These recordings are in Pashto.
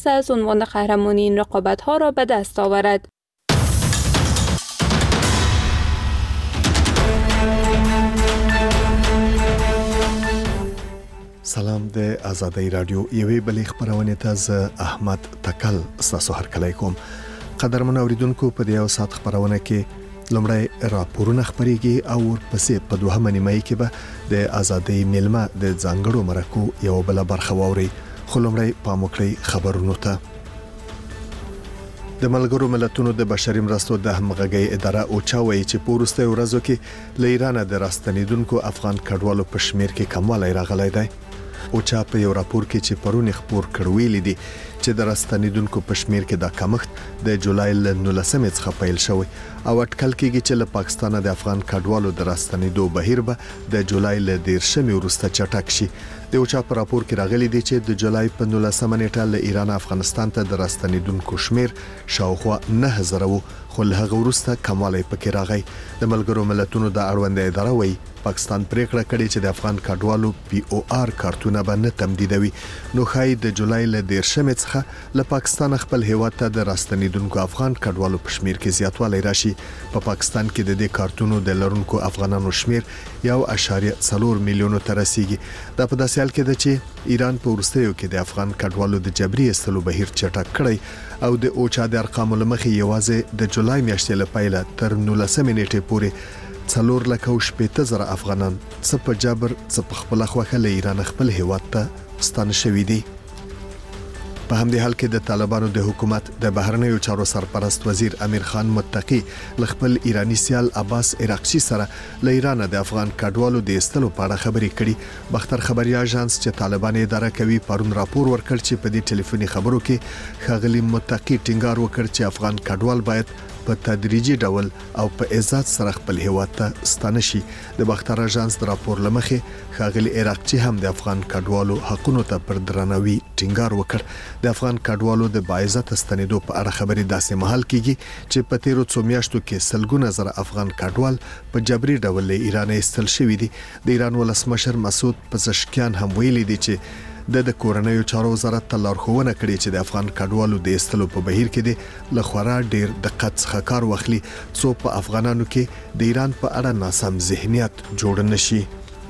است عنوان قهرمانی این رقابت‌ها را به دست آورد. سلام د آزادۍ رادیو یوې بلې خبرونه ته ز احمد تکل تاسو هر کله کوم قدرمن اوریدونکو په دې سات خبرونه کې لومړی راپورونه خبريږي او ورپسې په دوهمه نیمه کې به د آزادۍ میلمه د ځانګړو مرکو یو بل برخه ووري خو لومړی پاموکړی خبرونه ته د ملګرو ملتونو د بشري مرستو د همغږي اداره اوچا وایي چې په وروستي ورځو کې له ایران د راستنیدونکو افغان کډوالو په شمیر کې کموالی راغلی دی. اوچا په یو راپور کې چې پرونی خبر کړویل دي چې د راستنیدونکو په شمیر کې د کمښت د جولای ل 19 څخه پیل شوی او اټکل کېږي چې له پاکستان د افغان کډوالو د راستنیدو بهیر به د جولای ل 10 وروسته چټک شي. د اوچا په راپور کې راغلي دي چې د جولای په 19 نیټه له ایران افغانستان ته د راستنیدونکو شمیر شاوخوا 9000 خو له هغه وروسته کموالی پکې راغی. د ملګرو ملتونو د اړوند اداره وایي پاکستان پریکړه کړې چې د افغان کډوالو پی او آر کارتونه باندې تمدیدوي. نو خای د جولای ل 10 څخه له پاکستان خپل هیواد ته د راستنیدونکو افغان کډوالو په شمیر کې زیاتوالی راشي. په پاکستان کې د دې کارتونو د لرونکو افغانانو شمیر 1.4 میلیون ته رسیدي. دا په داسې حال کې ده چې ایران په ورستیو کې د افغان کډوالو د جبري استلو بهیر چټک کړی او د اوچا د ارقامو لمخې یوازې د جولای میاشتې لپاره تر 19 نیټې پورې 4,000 افغانان څه په جبر څه په خپل خوخه له ایران خپل هیواد ته ستانه شوي دي. په همدې حال کې د طالبانو د حکومت د بهرنیو چارو سرپرست وزیر امیر خان متقی خپل ایرانی سیال عباس عراقچی سره له ایران د افغان کډوالو د استلو په اړه خبرې کړي. بختر خبري اژانس چې طالبان اداره کوي پرون راپور ورکړ چې په دې ټلیفوني خبرو کې خاغلی متقی ټینګار وکړ چې افغان کډوال باید په تدریجي ډول او په عزت سره خپل هیواد ته ستانه شي. د بختر اژانس د راپور لمخې خاغلی عراقچی هم د افغان کډوالو حقونو ته پر درناوي ټینګار وکړ. د افغان کډوالو د باعزت ستنېدو په اړه خبرې داسې مهال کیږي چې په تیرو څو میاشتو کې سلګونه زره افغان کډوال په جبري ډول له ایران ایستل شوي دي. د ایران ولسمشر مسعود پزشکیان هم ویلي دي چې د کورنیو چارو وزارت ته لارښوونه کړې چې د افغان کډوالو د ایستلو په بهیر کې د لخوا ډیر دقت څخه کار واخلي څو په افغانانو کې د ایران په اړه ناسم ذهنیت جوړ نشي.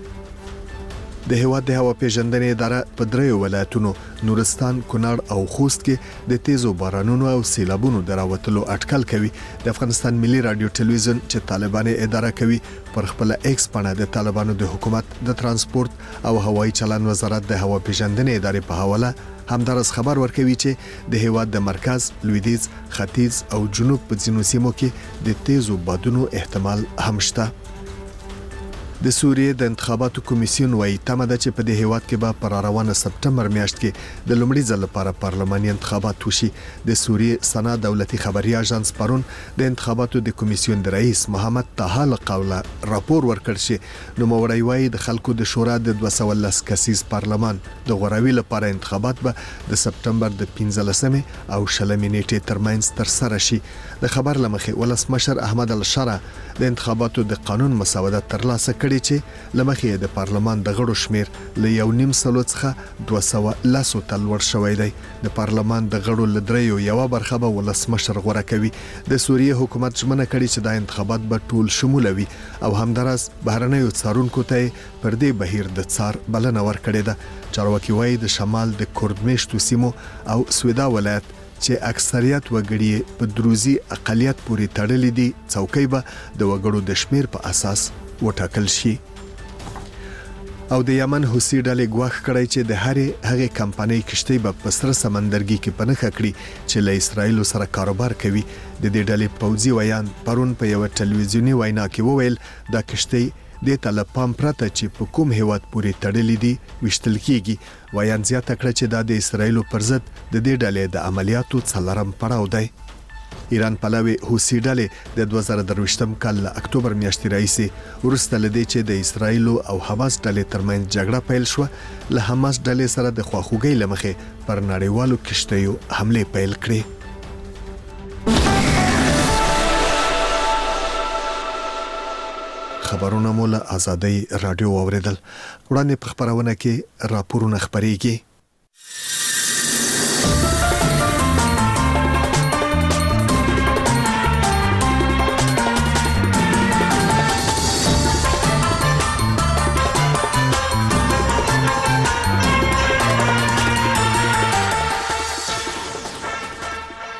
د هیواد د هوا پیژندنې اداره په دریو ولایتونو نورستان، کونړ او خوست کې د تیزو بارانونو او سیلابونو دراوتلو اټکل کوي. د افغانستان ملي رادیو ټلویزیون چې طالبان اداره کوي پر خپل ایکس باندې د طالبانو د حکومت د ترانسپورت او هوایي چلن وزارت د هوا پیژندنې ادارې په حواله همدارس خبر ورکوي چې د هیواد د مرکز، لویدیځ، ختیځ او جنوب په ځینو سیمو کې د تیزو بادونو احتمال هم شته. د سوریې د انتخاباتو کمیسیون وايي تمه ده چې په دې هیواد کې به پر روانه سپټمبر میاشت کې د لومړي ځل لپاره پارلماني انتخابات وشي. د سوریې سنا دولتي خبري اژانس پرون د انتخاباتو د کمیسیون د رئیس محمد طه قوله راپور ورکړ چې نو موري وايي د خلکو د شورا د 210 کسیز پارلمان د غوراوي لپاره انتخابات به د سپټمبر د 15 او 16 نیټې ترمنځ تر سره شي. د خبر لمخې ولسمشر احمد الشرع د انتخاباتو د قانون مسودات ترلاسه کړي چې لمخې د پارلمان د غړو شمیر له 1.5 سلو څخه 210 ته لوړ شوی دی. د پارلمان د غړو لدریو یو برخه به ولسمشر غوړه کوي. د سوریې حکومت ژمنه کړې چې د انتخابات به ټول شمولوي او همدارس بهرنیو څارونکو ته پر دې بهیر د څار بلنه ورکړې ده. چارواکي وايي د شمال د کردمشتو سیمو او سویدا ولایت چې اکثریت وګړي په دروزي اقلیت پورې تړلې دي څوکۍ به د وګړو د شمیر په اساس وټاکل شي. او د یمن حوثي ډلې ګواښ کړی چې د هغې کمپنۍ کشتۍ به په سره سمندرګي کې پنهخه کړي چې له اسرایل سره کاروبار کوي. د دې ډلې پوځي ویان پرون په یو ټلویزیونی وینا کې وویل دا کشتۍ د طالبان پرته چې په کوم هیواد پورې تړلې دي وشتل کیږي. ویان زیاته کړ چې دا د اسرایل پر ضد د دې ډلې د عملیاتو څلورم پړاو دی. ایران پلاوی حوثي ډلې د 2023 کال له اکتوبر میاشتې راهیسې وروسته لدی چې د اسرایل او حماس ډلې ترمنځ جګړه پیل شو له حماس ډلې سره د خواخوږۍ لمخې پر نړیوالو کشتیو حمله پیل کړې. خبرونه مول آزادۍ رادیو اوریدل. وړاندې په خبرونه کې راپورونه خبريږي.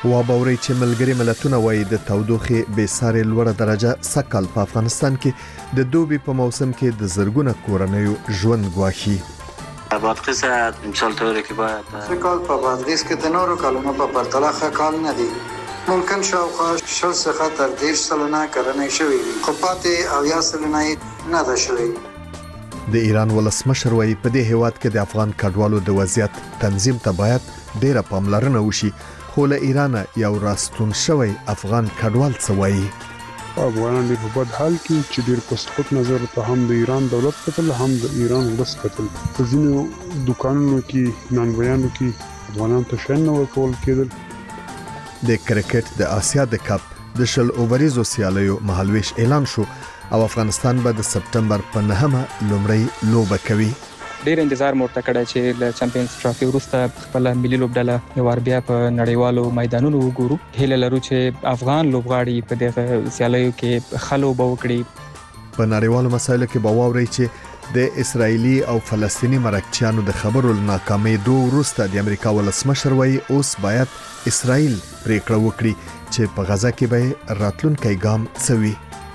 وابوري چې ملګری ملتونه وایي د تودوخې به ساري لوړه درجه سکهال په افغانستان کې د دوبي په موسم کې د زرګونه کورنیو ژوند ګواښي. بادغیس امسال طوری که باید سکهال په بادغیس کې د نورو کلونو په پرتله ښه کال نه دی. ممکن شاوخوا 60 څخه تر 30 سلنه کرنې شوې وي، خو پاتې 80 سلنه نه ده شوې. د ایران ولسمشر وایي په دې هیواد کې د افغان کډوالو د وضعیت تنظیم ته باید ډیره پاملرنه وشي، خو له ایران یو راستون شوی افغان کډوال څه وایي. افغانان د په بد حال کې چې ډیر په سخت نظر ته هم د ایران دولت قتل هم د ایران ولس قتل. په ځینو دکانونو کې نانوایانو کې افغانان ته شین نه ورکول کېدل. د کرکټ د آسیا د کپ د شل اووریزو سیالیو مهالویش اعلان شو او افغانستان به د سپټمبر په 9مه لومړی لوبه کوي. ډیر انتظار مورته کړی چې له چمپیونز ټرافي وروسته خپل ملي لوبډله یو ور بیا په نړیوالو میدانونو وګورو. هیله لرو چې افغان لوبغاړي په دغه سیالیو کې خلو به وکړي. په نړیوالو مسایلو کې به واوري چې د اسرایلی او فلسطینی مرکچیانو د خبرو ناکامۍ دوه وروسته د امریکا ولسمشر وایي اوس باید اسرائیل پریکړه وکړي چې په غزا کې به راتلونکی ګام څه وي.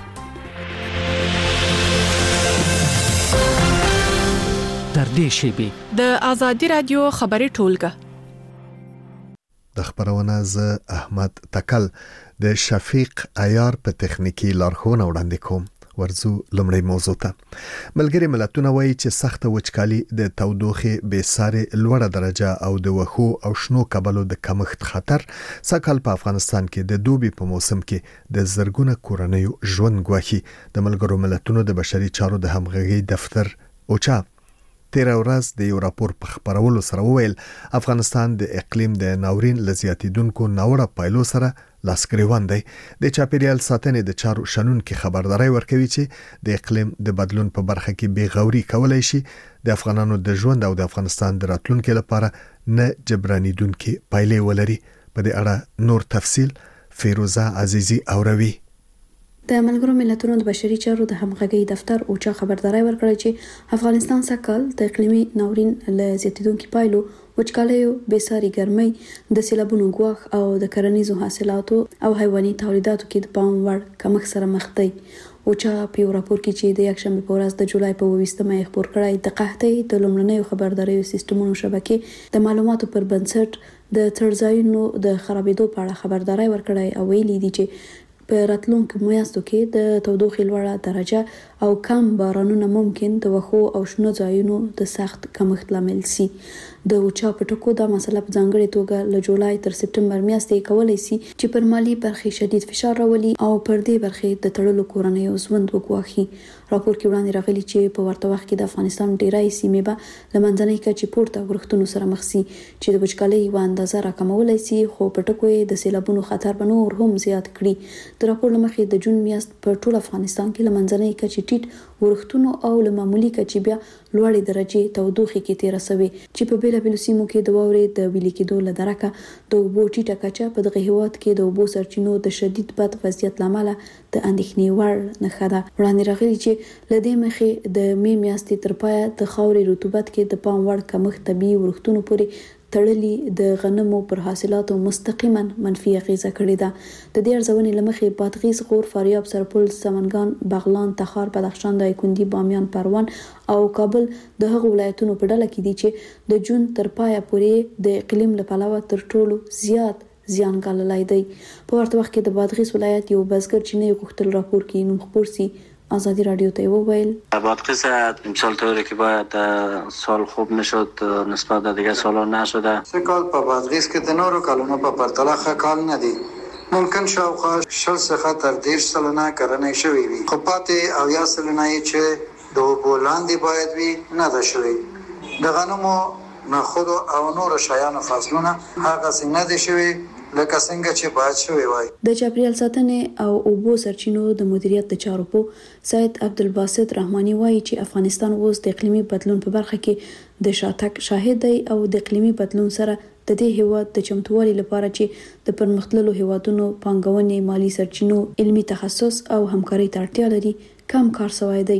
تر دې شیبې د آزادي رادیو خبري ټولګه د خبرونه ز احمد تکل د شفیق عیار په تخنیکی لارښوونه وړاندې کوم. ورزو لمړی موضوع ته. ملګری ملتونه وایي چې سخت وچکالي د تودوخې به ساري لوړه درجه او د وښو او شنو کبلو د کمښت خطر سکهال په افغانستان کې د دوبي په موسم کې د زرګونه کورنیو ژوند ګواښي. د ملګرو ملتونو د بشري چارو د همغږي دفتر اوچا تیر ورځ د یو راپور په خبرولو سره وویل افغانستان د اقلیم د ناورین لزیاتیدونکو ناوړه پایلو سره لاسګریوان دی. د چاپیریال ساتنې د چارو شنونکو خبرداري ورکوي چې د اقلیم د بدلون په برخه کې بې غوري کولای شي د افغانانو د ژوند او د افغانستان د راتلونکو لپاره نه جبرانیدونکو پایلې ولري. په دې اړه نور تفصیل فیروزه عزیزی اوروي. د ملګرو ملتونو د بشري چارو د همغږي دفتر اوچا خبرداري ورکړه چې افغانستان سکهال د اقلیمي ناورین له زیاتیدونکو پایلو وچکالیو بېساري ګرمۍ د سیلابونو ګواښ او د کرنیزو حاصلاتو او حیواني تولیداتو کې د پام وړ کمښت سره مخ دی. اوچا په یو راپور کې چې د یکشنبه په ورځ د جولای په 28مه خبر کړی د قحطۍ د لومړنیو خبرداريو سیستمونو شبکې د معلوماتو پر بنسټ د ترځایونو د خرابېدو په اړه خبرداري ورکړی او ویلي دي چې په راتلونکو میاشتو کې د تودوخې لوړه درجه او کم بارانونه ممکن د وښو او شنو ځایونو د سخت کمښت لامل شي. د اوچا په ټکو دا مسله په ځانګړې توګه له جولای تر سپټمبر میاشتې کولای شي چې پر مالی برخې شدید فشار راولي او پر دې برخې د تړلو کورنیو ژوند وګواښي. راپور کې وړاندې راغلي چې په ورته وخت کې د افغانستان ډیری سیمې به له منځنۍ کچې پورته ورښتونو سره مخ شي چې د وچکالۍ یوه اندازه راکمولی شي، خو په ټکو یې د سیلابونو خطر به نور هم زیات کړي. د راپور له مخې د جون میاشت په ټول افغانستان کې له منځنۍ کچې ټیټ ورښتونو او له معمولي کچې بیا لوړې درجې تودوخې کې تیره شوې چې په بیلابیلو سیمو کې د واورې د ویلي کېدو له درکه د اوبو ټیټه کچه په دغه هیواد کې د اوبو سرچینو د شدید بد وضعیت له امله د اندېښنې وړ نښه ده. وړاندې راغلي چې له دې مخې د مې میاشتې تر پایه د خاورې رطوبت کې د پام وړ کمښت طبیعي ورښتونو پورې تړلي د غنمو پر حاصلاتو مستقیما منفي اغیزه کړې ده. د دې ارزونې له مخې بادغیس، غور، فاریاب، سرپل، سمنګان، بغلان، تخار، بدخشان، دایکنډي، بامیان، پروان او کابل د هغو ولایتونو په ډله کې دي چې د جون تر پایه پورې د اقلیم له پلوه تر ټولو زیات زیان ګاللی دی. په ورته وخت کې د بادغیس ولایت یو بزګر چې نه غوښتل راپور کې نوم خپور سي آزادی رادیو ته وویل بادغیس امسال طوری که باید سال خوب نشد نسبت به دیگه سالا نشده. سکهال په بادغیس کې د نورو کلونو په پرتله ښه کال نه دی. ممکن شاوخوا 60 څخه تر 30 سلنه کرنې شوې وي، خو پاتې 80 سلنه چې د اوبو لاندې باید وي نه ده شوې. د غنمو، نخودو او نورو شیانو فصلونه هغسې نه دي شوي لکه څنګه چې باید شوی وای. د چاپیریال ساتنې او اوبو سرچینو د مدیریت د چارو په سید عبدالباسط رحماني وایي چې افغانستان اوس د اقلیمي بدلون په برخه کې د شاتګ شاهد دی او د اقلیمي بدلون سره د دې هیواد د چمتووالي لپاره چې د پرمختللو هیوادونو پانګونې، مالی سرچینو، علمي تخصص او همکارۍ ته اړتیا لري کم کار شوی دی.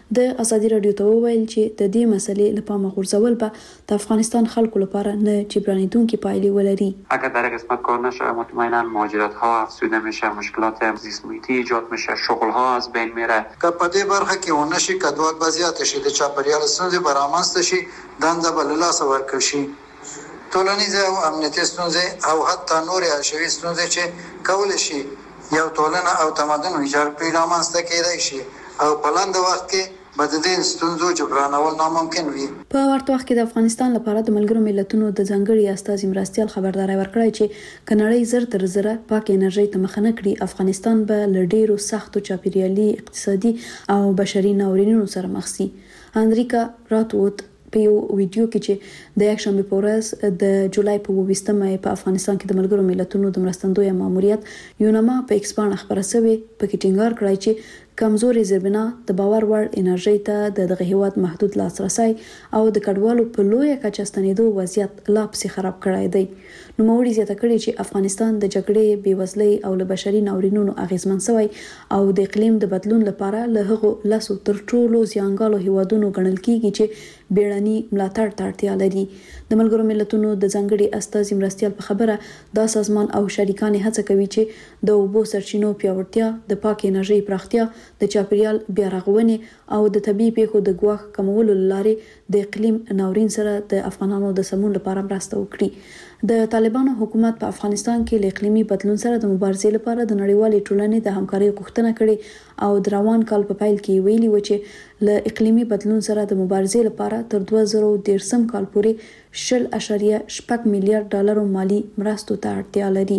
د ازادي رادیو ته وویل چې د دې مسلې لپاره غورځول به د افغانستان خلکو لپاره نه جبرانیدونکي پایلې ولري. اگر در قسمت کار نشه مطمئنا مهاجرت ها افزوده میشه، مشکلات زیست محیطی ایجاد میشه، شغل ها از بین میره. که په دې برخه کې ونشي کډوال بزیات شي د چاپیریال ستونزې برامنځته شي، دنده بل لاس ورکړ شي. ټولنیزه او امنیتي ستونزې او حتی نورې حشوي ستونزې چې کول شي یو ټولنه او تمدن ویجاړ پرې رامنځته کېدای شي او په لاندې وخت کې به د دې ستونزو جبرانول ناممکن وي. په ورته وخت کې د افغانستان لپاره د ملګرو ملتونو د ځانګړي استازي مرستيال خبرداري ورکړی چې کنړی زر تر زره پاک انرژي ته مخ نه کړي، افغانستان به له ډیرو سختو چاپیریالي، اقتصادي او بشري ناورینونو سره مخ شي. انریکا راتوت په یو ویډیو کې چې د یکشنبه په ورځ د جولای په 28مه په افغانستان کې د ملګرو ملتونو د مرستندوی ماموریت یونما په ایکس باندې خبره شوې، په کې ټینګار کړی چې کمزوري زیربنا د باور وړ انرژي ته دغه هیواد محدود لاسرسي او د کډوالو په لویه کچه ستنېدو وضعیت لا پسې خراب کړی دی. نو موري زیاته کړی چې افغانستان د جګړې، بیوزلۍ او له بشري ناورینونو اغیزمن شوی او د اقلیم د بدلون لپاره له هغو لاسو تر ټولو زیانګالو هیوادونو ګڼل کیږي چې بیړني ملاتړ ته اړتیا لري. د ملګرو ملتونو د ځانګړي استازي مرستيال په خبره دا سازمان او شریکان هڅه کوي چې د اوبو سرچینو پیاوړتیا، د پاک انرژي پراختیا، د چاپیریال بیا رغونې او د طبي پیښو د ګواښ کمولو لارې د اقلیم ناورین سره د افغانانو د سمون لپاره مرسته وکړي. د طالبانو حکومت په افغانستان کې له اقلیمي بدلون سره د مبارزې لپاره د نړیوالې ټولنې د همکارۍ غوښتنه کړې او د روان کال په پیل کې ویلي و چې له اقلیمي بدلون سره د مبارزې لپاره تر 2013 کال پورې 10.6 میلیارډ ډالر مالی مرستو ته اړتیا لري.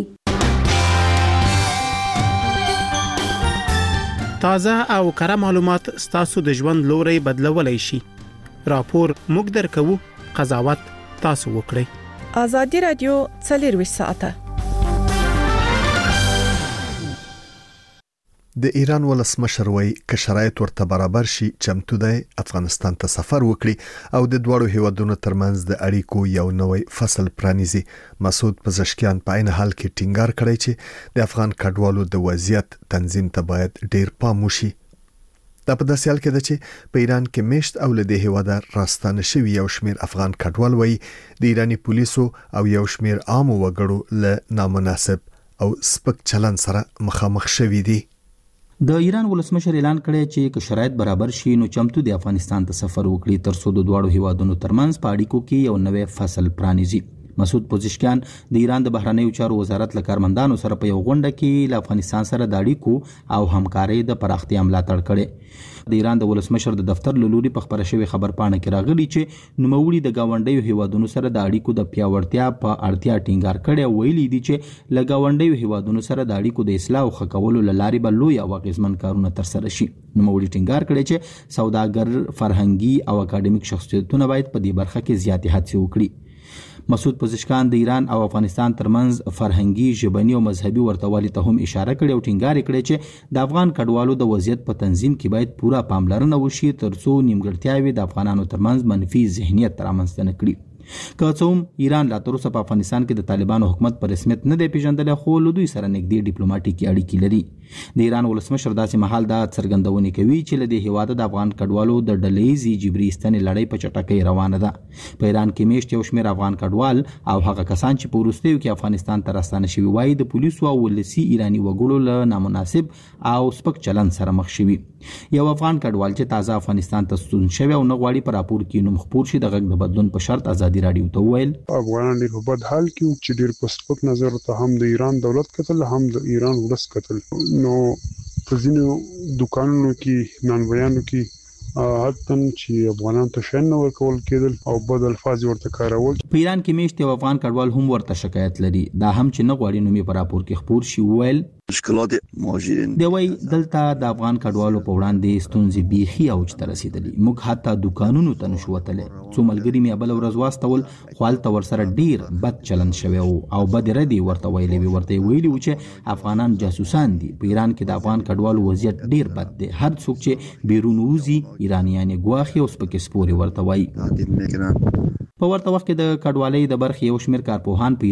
تازه او کره معلومات ستاسو د ژوند لوري بدلولای شي. راپور موږ درکو، قضاوت تاسو وکړئ. ازادي رادیو 24 ساعته. د ایران ولسمشر وایي که شرایط ورته برابر شي چمتو دی افغانستان ته سفر وکړي او د دوړو هیوادونو ترمنځ د اړیکو یو نوې فصل پرانیزي. مسعود پزشکیان په عین حال کې ټینګار کړی چې د افغان کډوالو د وضعیت تنظیم ته باید ډیر پام وشي. دا په داسې حال کې ده چې په ایران کې میشت او له دې هیواده راستانه شوی یو شمیر افغان کډوال وایي د ایرانی پولیسو او یو شمیر عام وګړو له نامناسب او سپک چلن سره مخامخ شوي دي. د ایران ولسمشر اعلان کړی چې که شرایط برابر شي نو چمتو د افغانستان ته سفر وکړي ترڅو د دواړو هیوادونو ترمنځ په اړیکو کې یو نوې فصل پرانیزي. مسعود پزشکیان د ایران د بهرنیو چارو وزارت له کارمندانو سره په یو غونډه کې له افغانستان سره د اړیکو او همکارۍ د پراختیا ملاتړ کړي. د ایران د ولسمشر د دفتر له لوري په خبره شوی خبرپاڼه کې راغلي چې نوموړي د گاونډیو هیوادونو سره د اړیکو د پیاوړتیا په اړتیا ټینګار کړي او ویلي دي چې له گاونډیو هیوادونو سره د اړیکو د اصلاح او ښه کولو لارې به لوی او اغیزمن کارونه ترسره شي. نوموړي ټینګار کړي چې سوداګر، فرهنګي او اکاډمیک شخصیتونه باید په دې برخه کې زیاتې هڅې وکړي. مسعود پزشکان د ایران او افغانستان ترمنځ فرهنګي، ژبني او مذهبي ورتهوالي ته هم اشاره کړې او ټینګار کړی چې د افغان کډوالو د وضعیت په تنظیم کې باید پوره پاملرنه وشي ترڅو نیمګړتیاوې د افغانانو ترمنځ منفي ذهنیت رامنځته نه کړي. که څه هم ایران لا تر اوسه په افغانستان کې د طالبانو حکومت په رسمیت نه دی پیژندلی خو له دوی سره نږدې ډیپلوماټیکي اړیکې لري. د ایران ولسمشر داسې مهال دا څرګندونې کوي چې له دې هیواده د افغان کډوالو د ډلهییزې جبري ایستنې لړۍ په چټکۍ روانه ده. په ایران کې میشت یو شمېر افغان کډوال او هغه کسان چې په وروستیو کې افغانستان ته راستانه شوي وایي د پولیسو او ولسي ایراني وګړو له نامناسب او سپک چلند سره مخ شوي. یو افغان کډوال چې تازه افغانستان ته ستون شوی او نه غواړي په راپور کې نوم خپور شي د غږ د بدلون په شرط ازادي رادیو ته وویل افغانان ډېر په بد حال کې وو چې ډېر په سپک نظر ته هم د ایران دولت کتل هم د ایران ولس کتل. نو په ځینو دوکانونو کې نانوایانو کې حتی چې افغانان ته شین نه ورکول کېدل او بد الفاظ ورته کارول. په ایران کې میشت یو افغان کډوال هم ورته شکایت لري دا هم چې نه غواړي نوم یې په راپور کې خپور شي. وویل مشکلات مهاجرین دی وای دلته د افغان کډوالو په وړاندې ستونزې بیخي اوج ته رسیدلي. موږ حتی دوکانونو ته نشو وتلی. څو ملګري مې بل ورځ واستول خو هلته ورسره ډیر بد چلند شوی او بد ردی ورته ویلي ویلي و چې افغانان جاسوسان دي. په ایران کې د افغان کډوالو وضعیت ډیر بد دی. هر څوک چې بیرون وځي ایرانیان ګواښي او سپکې سپورې ورته وایي. په ورته وخت کې د کډوالۍ د برخې یو شمېر کارپوهان په